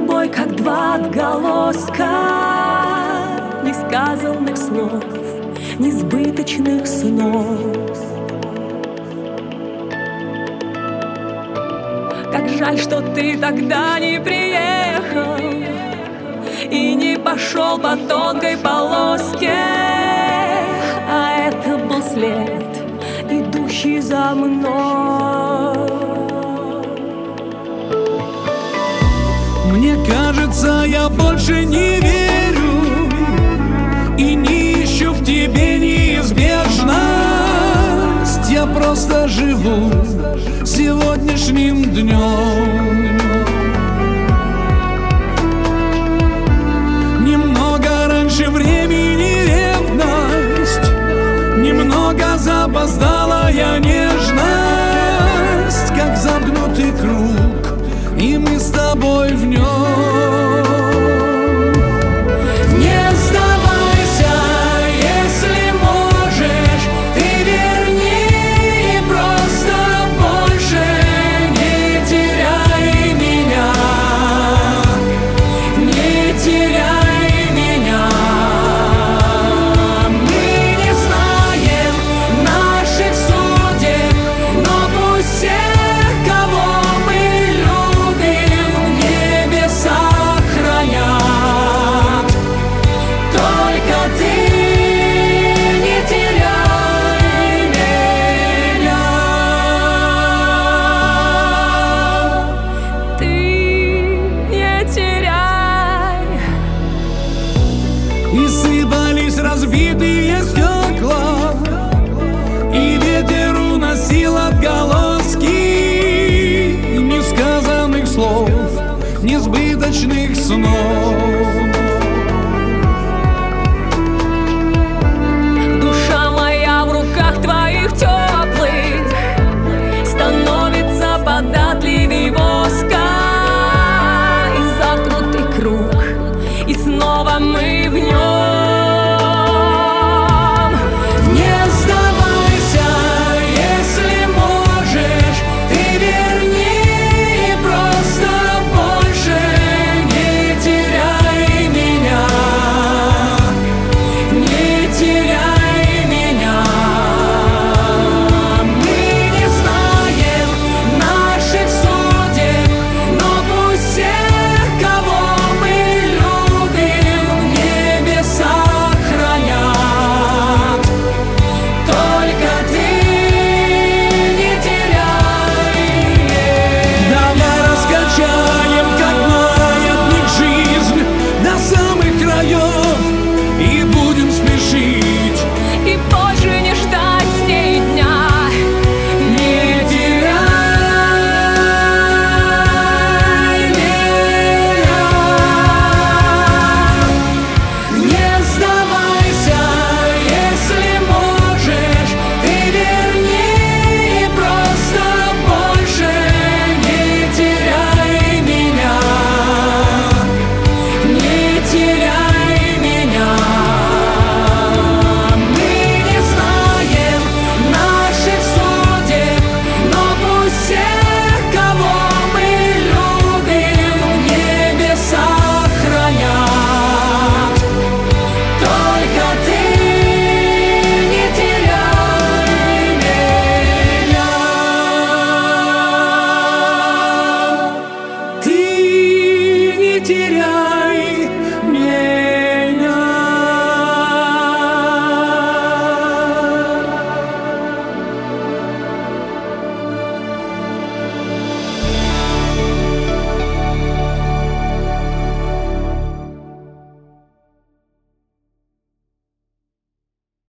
тобой, как два отголоска несказанных слов, несбыточных снов. Как жаль, что ты тогда не приехал и не пошел по тонкой полоске, а это был след, идущий за мной. Мне кажется, я больше не верю и не ищу в тебе неизбежность. Я просто живу сегодняшним днем. Немного раньше времени ревность, немного запоздалая нежность, как замкнутый круг, и мы с тобой в нем. И сыпались разбитые стекла, и ветер уносил отголоски несказанных слов, несбыточных снов.